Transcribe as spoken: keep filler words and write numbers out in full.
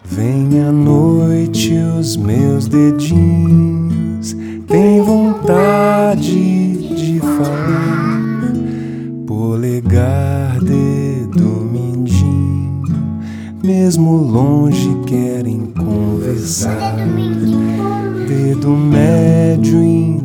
Vem à noite os meus dedinhos, tem vontade de falar. Polegar, dedo, mindinho, mesmo longe querem conversar. Dedo médio,